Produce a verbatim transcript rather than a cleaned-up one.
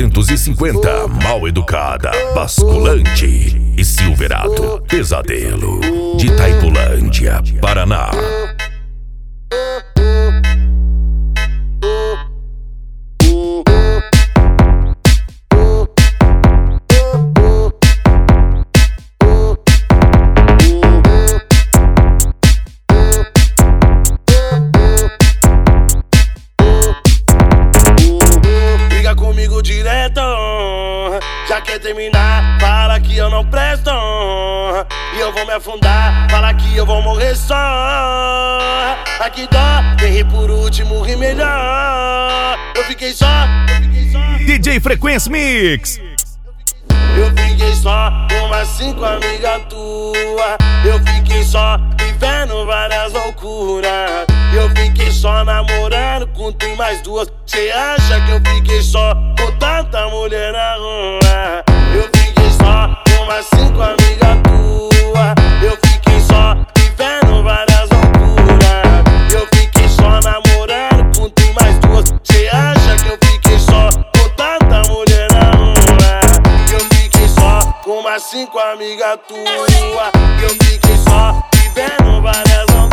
duzentos e cinquenta, Mal Educada, Basculante e Silverado, Pesadelo, de Itaipulândia, Paraná. Direto, já quer terminar, fala que eu não presto. E eu vou me afundar, fala que eu vou morrer só. Aqui dó, quem ri por último ri melhor. Eu fiquei só, eu fiquei só. D J Frequência Mix. Eu fiquei só com umas cinco amigas tuas. Eu fiquei só vivendo várias loucuras. Eu fiquei só namorando com tu e mais duas. Cê acha que eu fiquei só com tanta mulher na rua? Eu fiquei só com umas cinco amigas tuas. Eu fiquei só vivendo várias loucuras. Eu fiquei só namorando com tu e mais duas. Cê acha que eu fiquei só com tanta mulher na rua? Eu fiquei só com umas cinco amigas tuas. Eu fiquei só vivendo várias loucuras.